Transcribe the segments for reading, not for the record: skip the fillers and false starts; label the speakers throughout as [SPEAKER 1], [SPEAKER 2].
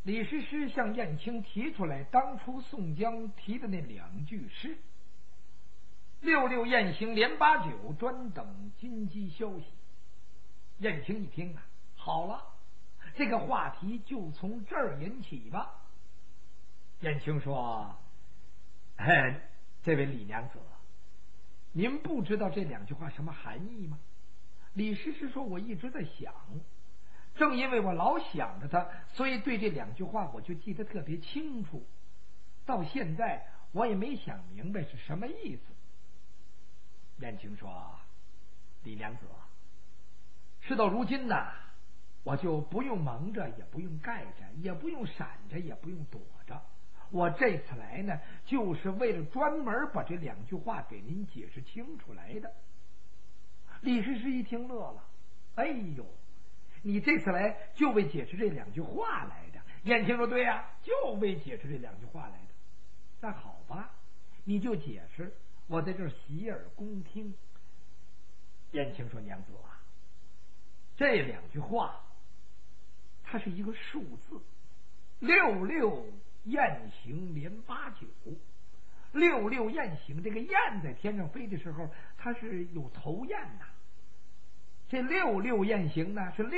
[SPEAKER 1] 李师师向燕青提出来当初宋江提的那2句诗：“66雁行连89，专等金鸡消息。”燕青一听啊，好了，这个话题就从这儿引起吧。燕青说：“这位李娘子，您不知道这2句话什么含义吗？”李师师说：“我一直在想，正因为我老想着它，所以对这2句话我就记得特别清楚。到现在我也没想明白是什么意思。”燕青说：“李娘子，事到如今呐，我就不用蒙着，也不用盖着，也不用闪着，也不用躲着。我这次来呢，就是为了专门把这2句话给您解释清楚来的。”李师师一听乐了：“哎呦，你这次来就为解释这2句话来的？”燕青说：“对呀，就为解释这2句话来的。”那好吧，你就解释，我在这儿洗耳恭听。燕青说：“娘子啊，这2句话，它是一个数字，66雁行连89。66雁行，这个雁在天上飞的时候，它是有头雁呐。这66雁行呢，是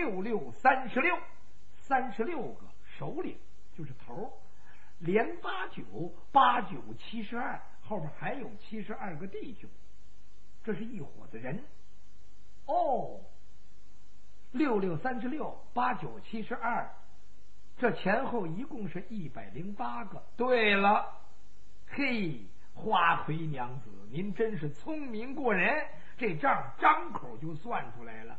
[SPEAKER 1] 6636，36个首领就是头，连89，8972，后边还有72个弟兄，这是一伙子人。哦，6636，8972，这前后一共是108个。对了，嘿，花魁娘子，您真是聪明过人，这账张口就算出来了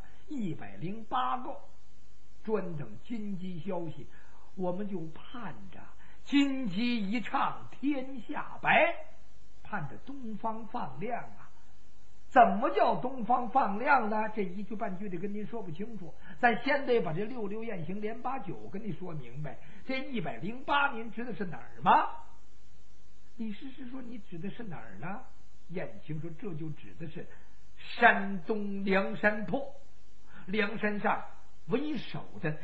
[SPEAKER 1] ，108个，专等金鸡消息，我们就盼着金鸡一唱天下白，盼着东方放亮啊。怎么叫东方放亮呢？这一句半句的跟您说不清楚，咱先得把这66雁行连89跟你说明白。这108您指的是哪儿吗？李师师说：“你指的是哪儿呢？”燕青说：“这就指的是山东梁山泊，梁山上为首的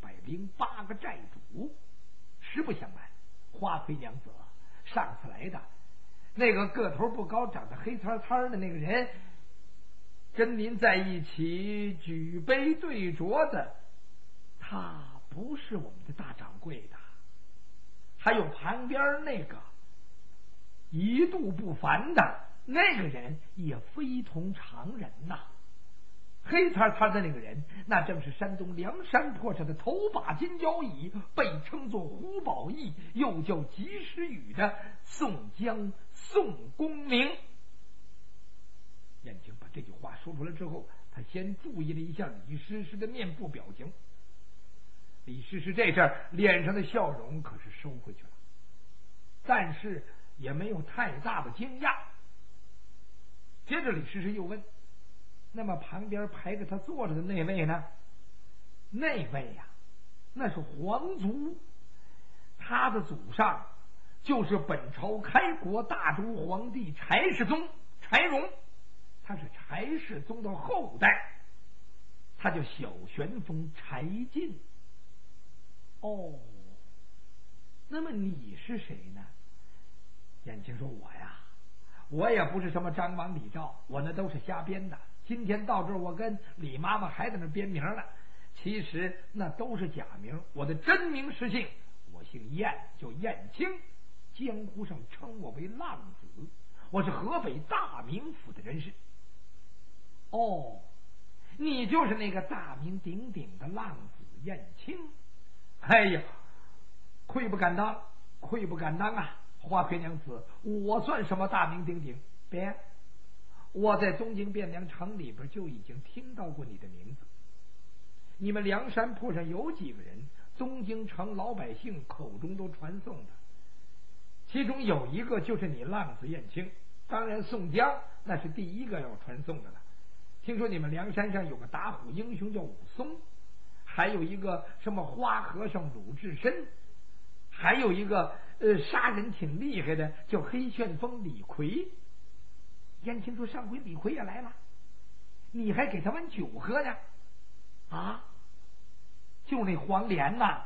[SPEAKER 1] 108个寨主。实不相瞒，花魁娘子，上次来的那个个头不高，长得黑擦擦的那个人，跟您在一起举杯对酌的，他不是我们的大掌柜的。还有旁边那个一度不凡的那个人，也非同常人呐。黑擦擦的那个人，那正是山东梁山泊上的头把金交椅，被称作胡宝义，又叫及时雨的宋江宋公明。”燕青把这句话说出来之后，他先注意了一下李师师的面部表情。李师师这阵脸上的笑容可是收回去了，但是也没有太大的惊讶。接着李师师又问：“那么旁边排着他坐着的那位呢？”“那位呀，那是皇族，他的祖上就是本朝开国大周皇帝柴世宗柴荣，他是柴世宗的后代，他叫小旋风柴进。”“哦，那么你是谁呢？”燕青说：“我呀，我也不是什么张王李赵，我那都是瞎编的。今天到这儿，我跟李妈妈还在那编名呢，其实那都是假名。我的真名实姓，我姓燕，叫燕青，江湖上称我为浪子，我是河北大名府的人士。”“哦，你就是那个大名鼎鼎的浪子燕青。哎呀，愧不敢当，愧不敢当啊！花魁娘子，我算什么大名鼎鼎？别，我在东京汴梁城里边就已经听到过你的名字。你们梁山泊上有几个人，东京城老百姓口中都传颂的，其中有一个就是你浪子燕青。当然宋江那是第一个要传颂的了。听说你们梁山上有个打虎英雄叫武松，还有一个什么花和尚鲁智深，还有一个杀人挺厉害的叫黑旋风李逵。”燕青说：“上回李逵也来了，你还给他碗酒喝呢？”“啊，就那黄连呐。”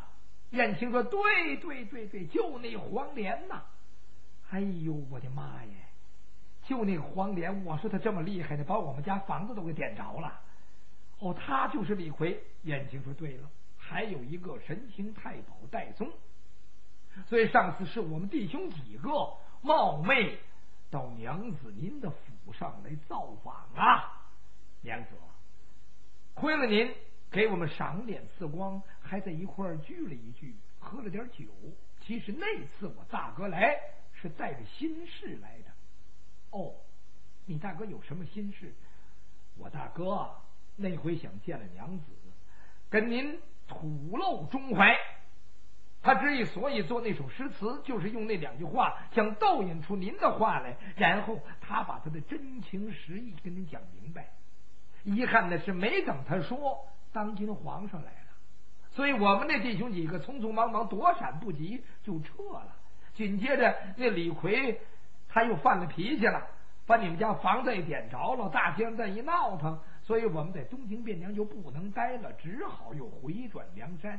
[SPEAKER 1] 燕青说：“对，就那黄连呐！哎呦，我的妈耶！就那个黄连，我说他这么厉害的，把我们家房子都给点着了。哦，他就是李逵。”燕青说：“对了，还有一个神行太保戴宗。所以上次是我们弟兄几个冒昧到娘子您的府上来造访啊，娘子，亏了您给我们赏脸赐光，还在一块儿聚了一聚，喝了点酒。其实那次我大哥来是带着心事来的。”哦，你大哥有什么心事？我大哥那回想见了娘子，跟您吐露中怀。他所以做那首诗词，就是用那2句话想逗引出您的话来，然后他把他的真情实意跟您讲明白。遗憾的是没等他说，当今皇上来了，所以我们那弟兄几个匆匆忙忙躲闪不及就撤了。紧接着那李逵他又犯了脾气了，把你们家房子也点着了，大街上再一闹腾，所以我们在东京汴梁就不能待了，只好又回转梁山。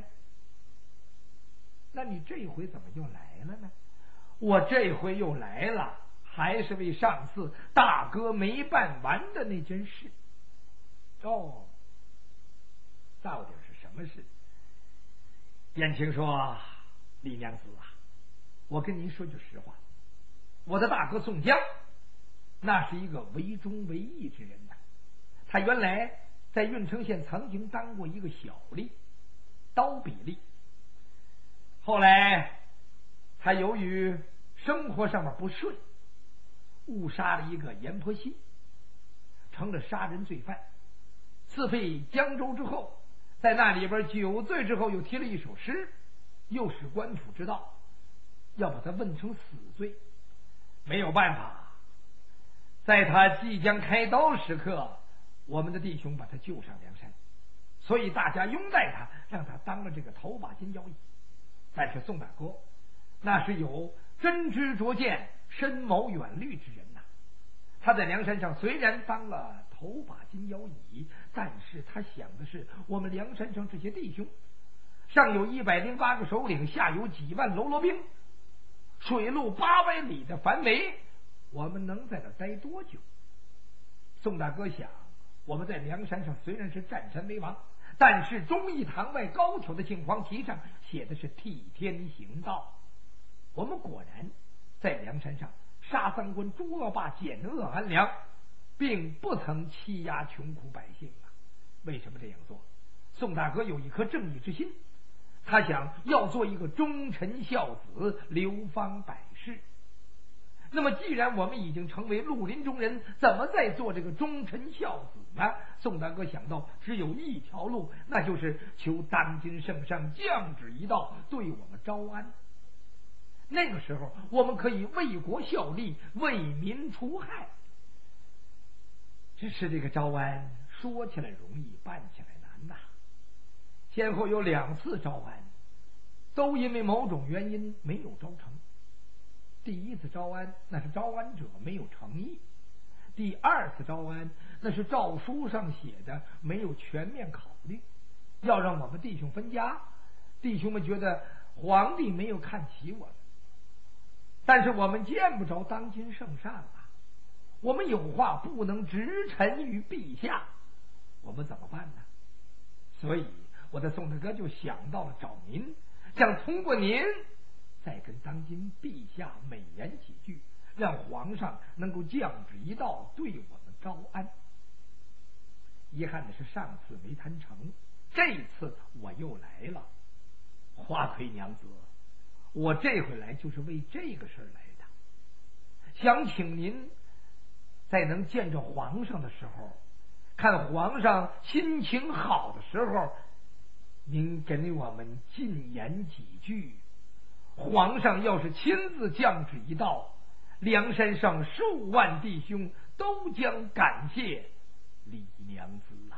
[SPEAKER 1] 那你这回怎么又来了呢？我这回又来了，还是为上次大哥没办完的那件事。哦，到底是什么事？燕青说：“李娘子啊，我跟您说句实话，我的大哥宋江那是一个为忠为义之人呐。他原来在郓城县曾经当过一个小吏，刀笔吏。后来他由于生活上面不顺，误杀了一个阎婆惜，成了杀人罪犯。自废江州之后，在那里边酒醉之后，又提了一首诗，诱使官府知道，要把他问成死罪。没有办法，在他即将开刀时刻，我们的弟兄把他救上梁山，所以大家拥戴他，让他当了这个头把金交椅。但是宋大哥那是有真知灼见、深谋远虑之人呐。他在梁山上虽然当了头把金交椅，但是他想的是我们梁山上这些弟兄，上有108个首领，下有几万喽啰兵，水陆800里的范围，我们能在这待多久？宋大哥想，我们在梁山上虽然是占山为王，但是忠义堂外高挑的杏黄旗上写的是替天行道。我们果然在梁山上杀三官、诛恶霸、减恶安良，并不曾欺压穷苦百姓啊。为什么这样做？宋大哥有一颗正义之心，他想要做一个忠臣孝子，流芳百世。那么既然我们已经成为绿林中人，怎么再做这个忠臣孝子呢？宋大哥想到只有一条路，那就是求当今圣上降旨一道，对我们招安。那个时候我们可以为国效力，为民除害。只是这个招安说起来容易，办起来难呐。先后有2次招安，都因为某种原因没有招成。第1次招安，那是招安者没有诚意；第2次招安，那是诏书上写的没有全面考虑，要让我们弟兄分家。弟兄们觉得皇帝没有看起我们，但是我们见不着当今圣上啊，我们有话不能直陈于陛下，我们怎么办呢？所以我的宋大哥就想到了找您，想通过您再跟当今陛下美言几句，让皇上能够降旨一道，对我们招安。遗憾的是上次没谈成，这次我又来了。花魁娘子，我这回来就是为这个事儿来的，想请您在能见着皇上的时候，看皇上心情好的时候，您给我们进言几句。皇上要是亲自降旨一道，梁山上数万弟兄都将感谢李娘子啊。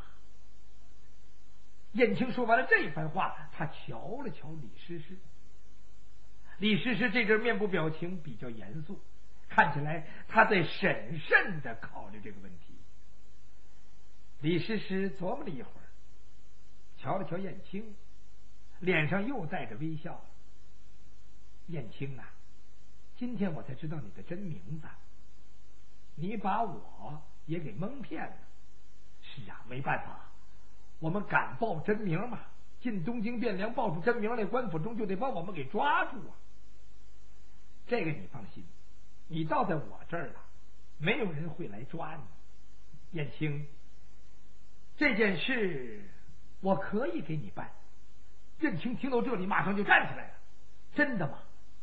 [SPEAKER 1] 燕青说完了这番话，他瞧了瞧李师师。李师师这阵面部表情比较严肃，看起来他在审慎的考虑这个问题。李师师琢磨了一会儿，瞧了瞧燕青， 脸上又带着微笑。燕青啊，今天我才知道你的真名字，你把我也给蒙骗了。是啊，没办法，我们敢报真名嘛？进东京汴梁报出真名来，官府中就得把我们给抓住啊。这个你放心，你到在我这儿了，没有人会来抓你。燕青，这件事我可以给你办。燕青听到这里，马上就站起来了。真的吗？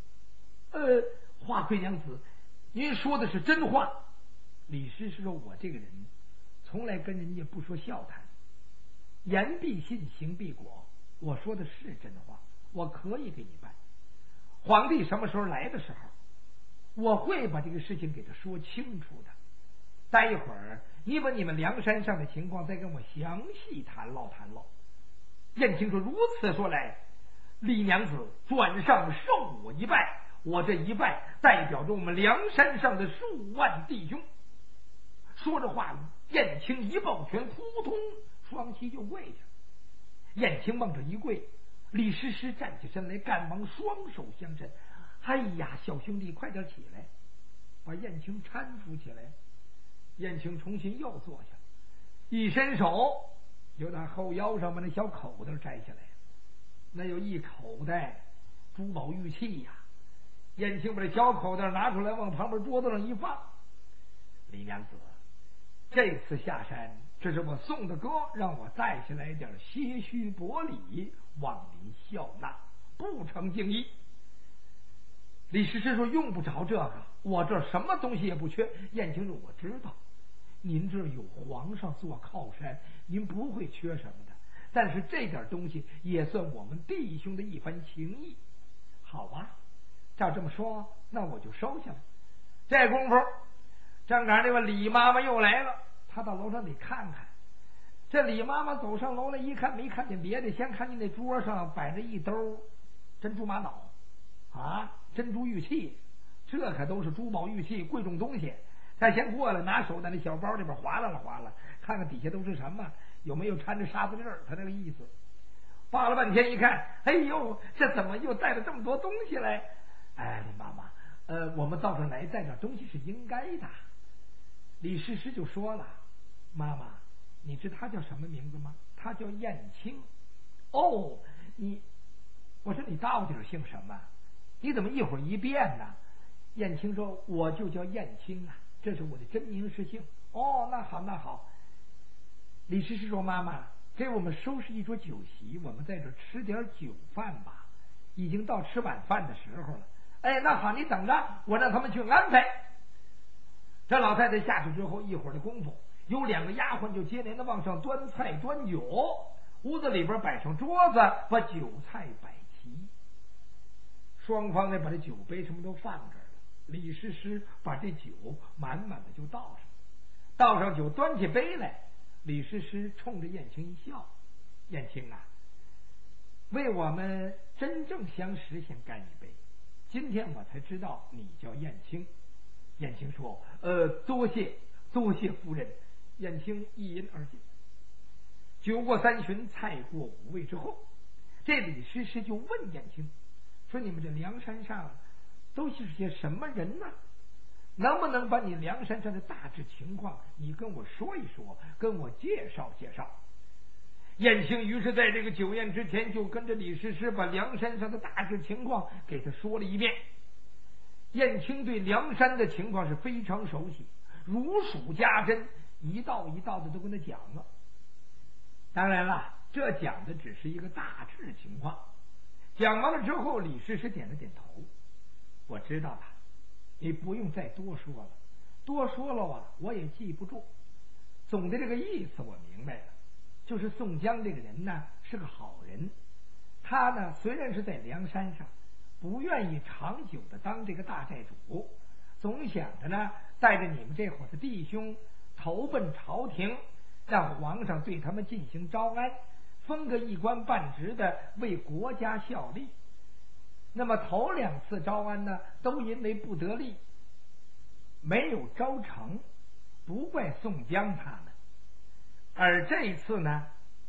[SPEAKER 1] 华贵娘子，您说的是真话。李师师说，我这个人从来跟人家不说笑谈，言必信，行必果。我说的是真话，我可以给你办。皇帝什么时候来的时候，我会把这个事情给他说清楚的。待一会儿你把你们梁山上的情况再跟我详细谈唠谈唠。燕青说，如此说来，李娘子转上受我一拜，我这一拜代表着我们梁山上的数万弟兄。说着话，燕青一抱拳，扑通双膝就跪下。燕青往这一跪，李师师站起身来，赶忙双手相伸。哎呀，小兄弟快点起来，把燕青搀扶起来。燕青重新又坐下，一伸手就打后腰上把那小口袋摘下来，那有一口袋珠宝玉器呀。燕青把这小口袋拿出来，往旁边桌子上一放。李娘子，这次下山，这是我送的哥让我带下来点些许薄礼，望您笑纳，不成敬意。李师师说，用不着这个，我这什么东西也不缺。燕青说，我知道您这有皇上做靠山，您不会缺什么的，但是这点东西也算我们弟兄的一番情谊。好吧，照这么说，那我就收下了。这功夫正赶这个李妈妈又来了，她到楼上得看看。这李妈妈走上楼来一看，没看见别的，先看见那桌上摆着一兜珍珠玛瑙啊，珍珠玉器，这可都是珠宝玉器，贵重东西。他先过来，拿手在那小包里边划拉了划拉，看看底下都是什么，有没有掺着沙子粒儿，他那个意思。扒了半天一看，哎呦，这怎么又带了这么多东西来？哎，李妈妈，我们到这来带点东西是应该的。李师师就说了，妈妈，你知他叫什么名字吗？他叫燕青。哦，我说你到底姓什么？你怎么一会儿一变呢？燕青说，我就叫燕青啊，这是我的真名实姓。哦，那好那好。李师师说，妈妈，给我们收拾一桌酒席，我们在这吃点酒饭吧，已经到吃晚饭的时候了。哎，那好，你等着，我让他们去安排。这老太太下去之后，一会儿的功夫，有2个丫鬟就接连的往上端菜端酒，屋子里边摆上桌子，把酒菜摆齐。双方呢把这酒杯什么都放这儿了。李师师把这酒满满的就倒上，倒上酒，端起杯来。李师师冲着燕青一笑，燕青啊，为我们真正相识先干一杯。今天我才知道你叫燕青。燕青说，多谢夫人。燕青一饮而尽。酒过3巡，菜过5味之后，这李师师就问燕青说，你们这梁山上都是些什么人呢？能不能把你梁山上的大致情况你跟我说一说，跟我介绍介绍。燕青于是在这个酒宴之前就跟着李师师把梁山上的大致情况给他说了一遍。燕青对梁山的情况是非常熟悉，如数家珍，一道一道的都跟他讲了。当然了，这讲的只是一个大致情况。讲完了之后，李师师点了点头，我知道了，你不用再多说了，多说了啊我也记不住。总的这个意思我明白了，就是宋江这个人呢是个好人，他呢虽然是在梁山上不愿意长久的当这个大寨主，总想着呢带着你们这伙的弟兄投奔朝廷，让皇上对他们进行招安，封个一官半职的，为国家效力。那么头2次招安呢都因为不得力，没有招成，不怪宋江他们。而这一次呢，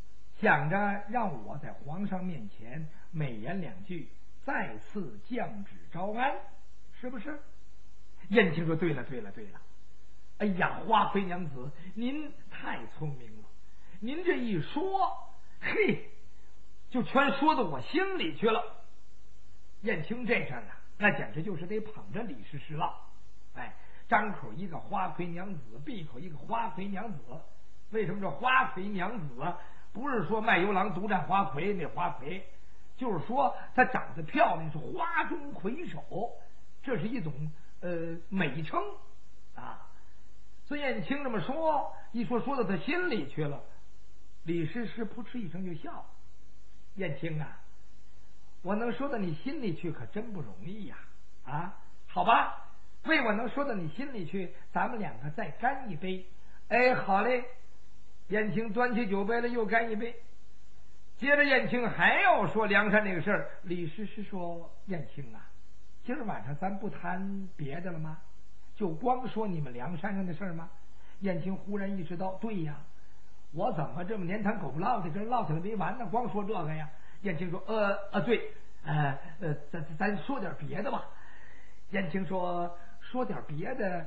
[SPEAKER 1] 想着让我在皇上面前美言2句，再次降旨招安，是不是？燕青说：对了。哎呀，华妃娘子，您太聪明了，您这一说，嘿，就全说到我心里去了。燕青这阵啊，那简直就是得捧着李师师了。哎，张口一个华妃娘子，闭口一个华妃娘子。为什么这华妃娘子啊？不是说卖油郎独占花魁那花魁，就是说她长得漂亮，是花中魁首，这是一种美称啊。孙燕青这么说一说，说到他心里去了。李师师扑哧一声就笑：燕青啊，我能说到你心里去可真不容易呀！啊，好吧，为我能说到你心里去，咱们2个再干一杯。哎，好嘞。燕青端起酒杯来，又干一杯。接着燕青还要说梁山那个事儿。李师师说：燕青啊，今儿晚上咱不谈别的了吗？就光说你们梁山上的事儿吗？燕青忽然意识到，对呀，我怎么这么黏谈狗不唠的，这唠起来没完呢？光说这个呀。燕青说：对，咱说点别的吧。燕青说：说点别的，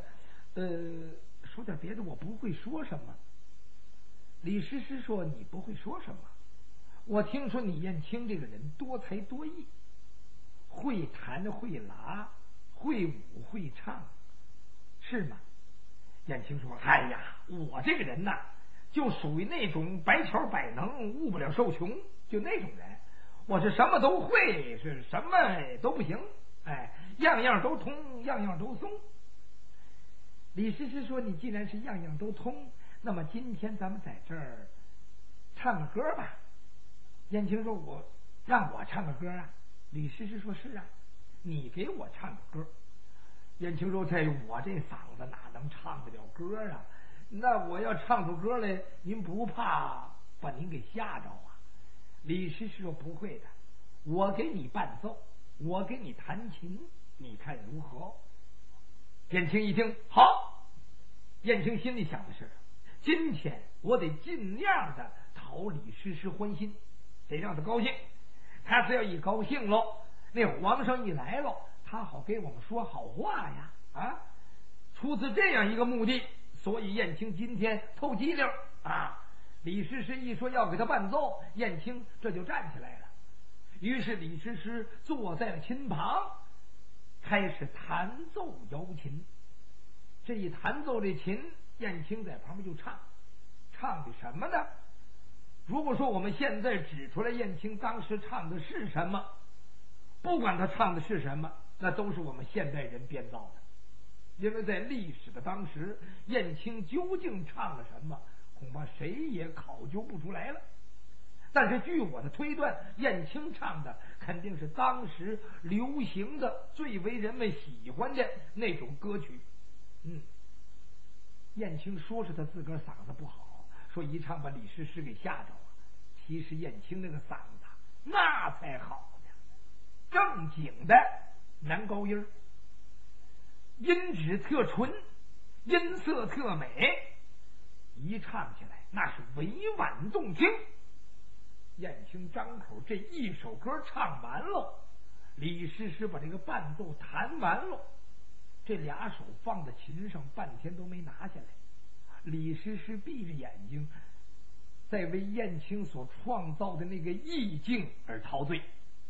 [SPEAKER 1] 我不会说什么。李师师说：你不会说什么？我听说你燕青这个人多才多艺，会弹会拉，会舞会唱，是吗？燕青说：哎呀，我这个人呐，就属于那种百巧百能，误不了受穷，就那种人。我是什么都会，是什么都不行，哎，样样都通，样样都松。李师师说：你既然是样样都通，那么今天咱们在这儿唱个歌吧。燕青说：让我唱个歌啊？李师师说：是啊，你给我唱个歌。燕青说：我这嗓子哪能唱得了歌啊？那我要唱出歌来，您不怕把您给吓着啊？李师师说：不会的，我给你伴奏，我给你弹琴，你看如何？燕青一听，好。燕青心里想的是，今天我得尽量的讨李师师欢心，得让他高兴。他只要一高兴喽，那皇上一来喽，他好给我们说好话呀！啊，出自这样一个目的，所以燕青今天透机灵啊。李师师一说要给他伴奏，燕青这就站起来了。于是李师师坐在了琴旁，开始弹奏瑶琴。这一弹奏这琴，燕青在旁边就唱的什么呢？如果说我们现在指出来燕青当时唱的是什么，不管他唱的是什么，那都是我们现代人编造的。因为在历史的当时，燕青究竟唱了什么，恐怕谁也考究不出来了。但是据我的推断，燕青唱的肯定是当时流行的、最为人们喜欢的那种歌曲。燕青说是他自个儿嗓子不好，说一唱把李师师给吓着了。其实燕青那个嗓子那才好呢，正经的男高音，音质特纯，音色特美，一唱起来那是委婉动听。燕青张口这一首歌唱完了，李师师把这个伴奏弹完了，这俩手放在琴上半天都没拿下来。李师师闭着眼睛，在为燕青所创造的那个意境而陶醉。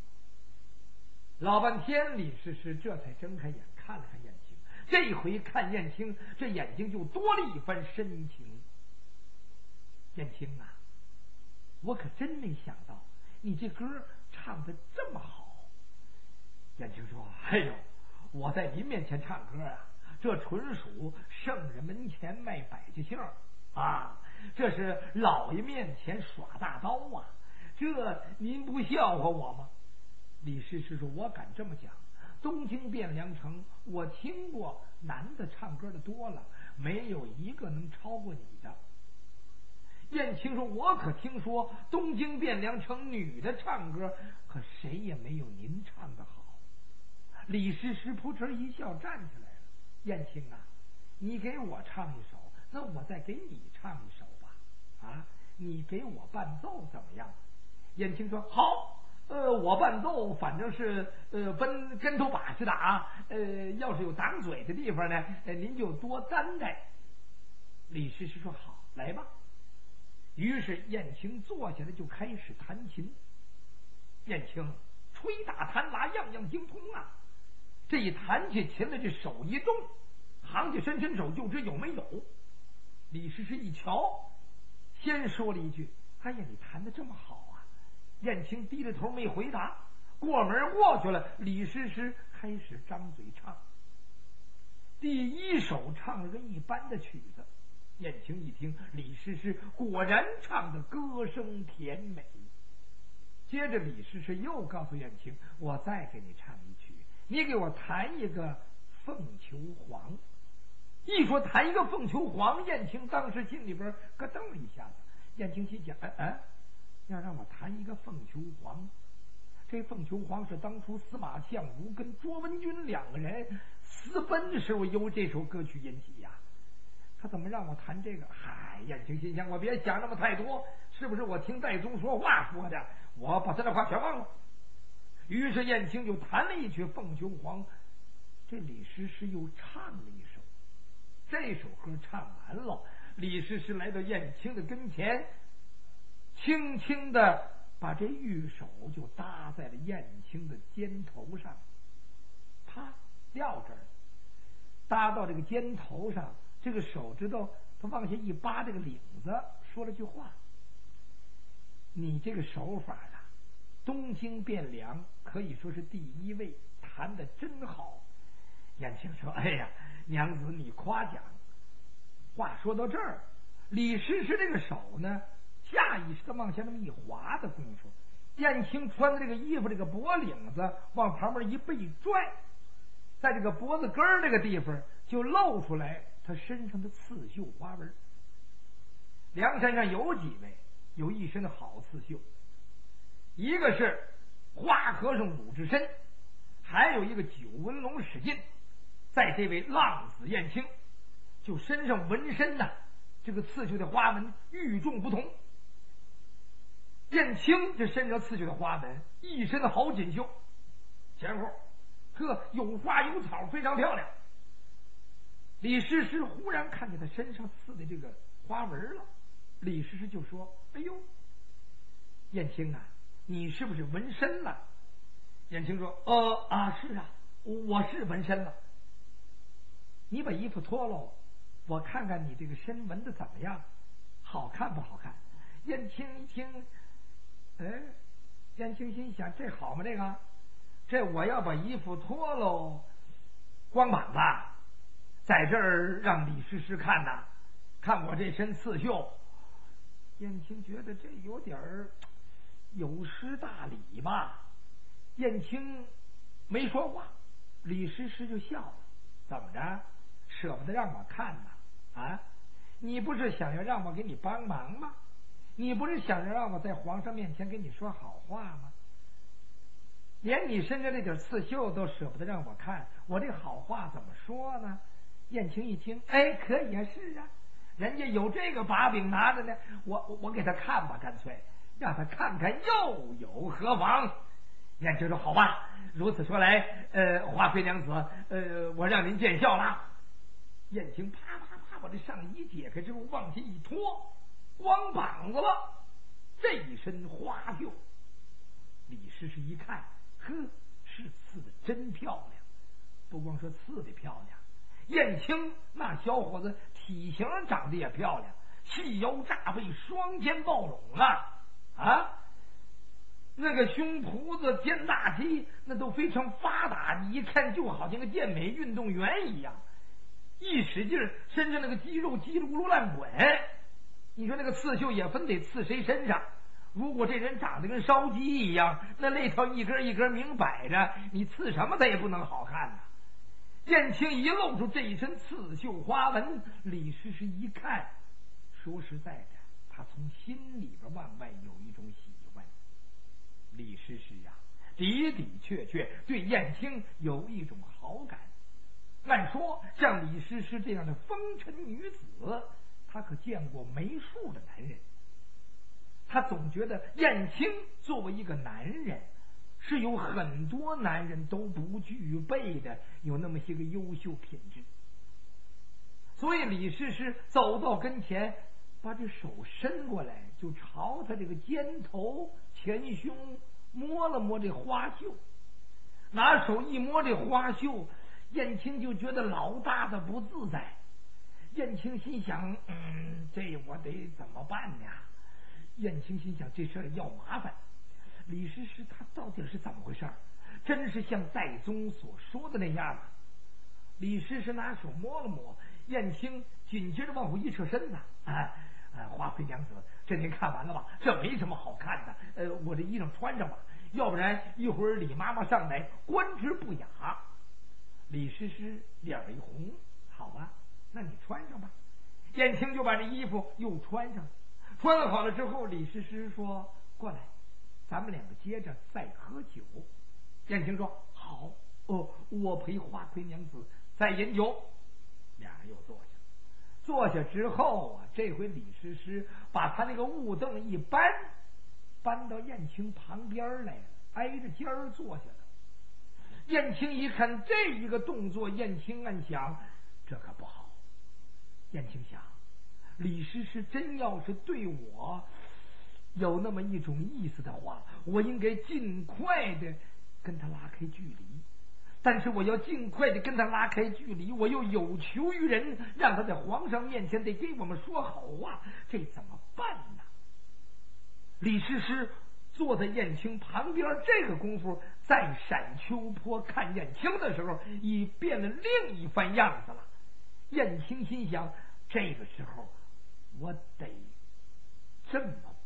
[SPEAKER 1] 老半天，李师师这才睁开眼看了看燕青。这回看燕青，这眼睛就多了一番深情。燕青啊，我可真没想到你这歌唱得这么好。燕青说：哎呦，我在您面前唱歌啊，这纯属圣人门前卖百家姓啊，这是老爷面前耍大刀啊，这您不笑话我吗？李师师说：我敢这么讲，东京汴梁城我听过男的唱歌的多了，没有一个能超过你的。燕青说：我可听说东京汴梁城女的唱歌，可谁也没有您唱的好。李师师扑哧一笑，站起来了。燕青啊，你给我唱一首，那我再给你唱一首吧。啊， 你给我伴奏怎么样？燕青说好，我伴奏反正是奔跟头把式的啊，要是有挡嘴的地方呢，您就多担待。李师师说好，来吧。于是燕青坐下来就开始弹琴。燕青吹打弹拉样样精通啊，这一弹起琴来，这手一动，行家伸手就知有没有。李师师一瞧，先说了一句：“哎呀，你弹得这么好啊！”燕青低着头没回答。过门过去了，李师师开始张嘴唱。第一首唱了个一般的曲子，燕青一听，李师师果然唱的歌声甜美。接着李师师又告诉燕青：“我再给你唱一曲，你给我弹一个凤求凰。”一说弹一个凤求凰，燕青当时心里边咯噔了一下子。燕青心想：要让我弹一个凤求凰，这凤求凰是当初司马相如跟卓文君两个人私奔时候由这首歌曲引起呀。他怎么让我弹这个？嗨，燕青心想：我别想那么太多，是不是我听戴宗说话说的？我把他的话全忘了。于是燕青就弹了一曲《凤求凰》，这李师师又唱了一首。这首歌唱完了，李师师来到燕青的跟前，轻轻的把这玉手就搭在了燕青的肩头上，啪撂这儿，搭到这个肩头上，这个手指头他往下一扒这个领子，说了句话：“你这个手法啊，东京汴梁可以说是第一位，弹得真好。”燕青说：“哎呀，娘子你夸奖。”话说到这儿，李师师这个手呢，下意识的往下那么一滑的功夫，燕青穿的这个衣服这个脖领子往旁边一背拽，在这个脖子根儿这个地方就露出来他身上的刺绣花纹。梁山上有几位有一身的好刺绣，一个是花和尚鲁智深，还有一个九纹龙史进，在这位浪子燕青就身上纹身呐，这个刺绣的花纹与众不同。燕青这身上刺绣的花纹一身的好锦绣，前后有花有草，非常漂亮。李师师忽然看见他身上刺的这个花纹了，李师师就说：“哎呦，燕青啊，你是不是纹身了？”燕青说：“是啊，我是纹身了。你把衣服脱了，我看看你这个身纹的怎么样，好看不好看？”燕青一听，燕青心想：这好吗？这我要把衣服脱喽，光膀子，在这儿让李师师看呐，看我这身刺绣。燕青觉得这有点有失大礼吧。燕青没说话，李师师就笑了：“怎么着？舍不得让我看呐？啊，你不是想要让我给你帮忙吗？你不是想着让我在皇上面前跟你说好话吗？连你身上这点刺绣都舍不得让我看，我这好话怎么说呢？”燕青一听，可以啊，是啊，人家有这个把柄拿着呢，我给他看吧，干脆让他看看又有何妨？燕青说：“好吧，如此说来，华妃娘子，我让您见笑了。”燕青啪啪啪把这上衣解开之后往下一脱，光膀子了，这一身花绣。李师师一看，是刺的真漂亮，不光说刺的漂亮，燕青那小伙子体型长得也漂亮，细腰炸背，双肩抱拢啊，那个胸脯子肩大肌那都非常发达，你一看就好像个健美运动员一样，一使劲身上那个肌肉叽里咕噜乱滚。你说那个刺绣也分得刺谁身上，如果这人长得跟烧鸡一样，那肋条一根一根明摆着，你刺什么他也不能好看呐。燕青一露出这一身刺绣花纹，李师师一看，说实在的，他从心里边往外有一种喜欢。李师师啊，的的确确对燕青有一种好感。按说像李师师这样的风尘女子，他可见过没数的男人。 他总觉得燕青作为一个男人，是有很多男人都不具备的，有那么些个优秀品质。所以李师师走到跟前，把这手伸过来，就朝他这个肩头前胸摸了摸这花袖，拿手一摸这花袖，燕青就觉得老大的不自在。燕青心想，这我得怎么办呀？燕青心想，这事儿要麻烦。李师师他到底是怎么回事？真是像戴宗所说的那样吗？李师师拿手摸了摸，燕青紧接着往后一侧身子，华妃娘子，这您看完了吧？这没什么好看的，我这衣裳穿上吧，要不然一会儿李妈妈上来观之不雅。李师师脸一红，好吧，那你穿上吧。燕青就把这衣服又穿上，穿好了之后，李师师说：“过来，咱们两个接着再喝酒。”燕青说：“好，我陪华妃娘子再饮酒。”俩人又坐下。坐下之后啊，这回李师师把他那个雾凳一搬到燕青旁边来了，挨着尖儿坐下了。燕青一看这一个动作，燕青暗想，这可不好。燕青想，李师师真要是对我有那么一种意思的话，我应该尽快的跟他拉开距离。但是我要尽快的跟他拉开距离，我又有求于人，让他在皇上面前得给我们说好话，这怎么办呢？李师师坐在燕青旁边，这个功夫在闪秋坡看燕青的时候，已变了另一番样子了。燕青心想，这个时候我得这么